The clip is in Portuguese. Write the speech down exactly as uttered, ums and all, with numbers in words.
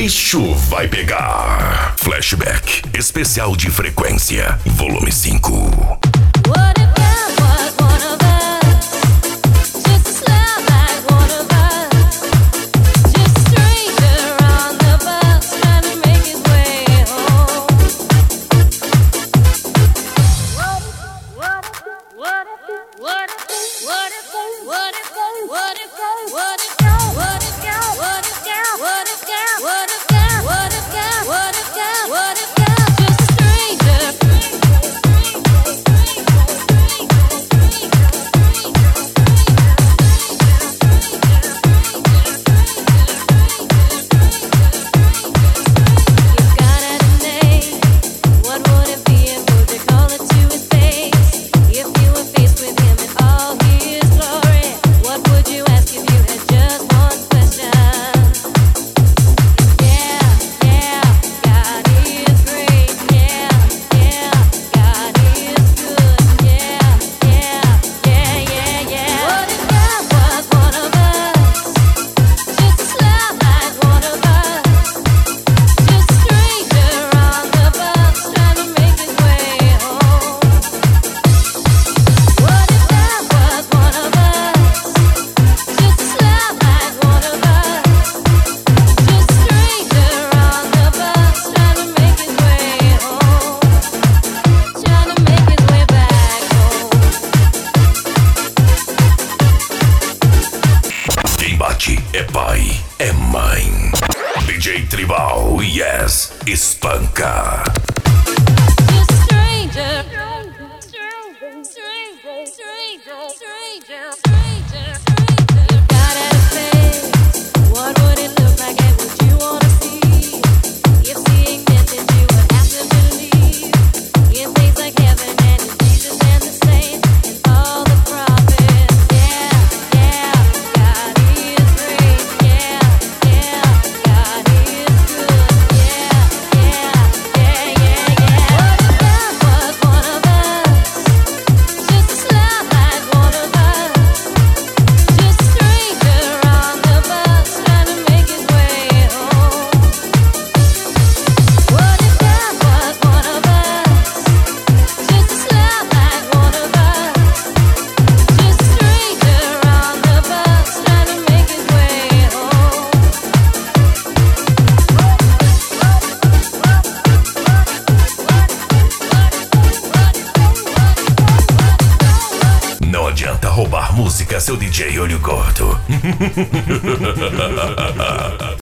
bicho vai pegar. Flashback especial de frequência, volume cinco. É pai, é mãe. D J Tribal, yes, espanca. Stranger, stranger, stranger, stranger, stranger, stranger, stranger. Got a face. What would it look like and would you wanna see? If seeing this is you would have to believe in things like heaven and in Jesus and the saints and all the prophets. Não adianta roubar música, seu D J olho gordo.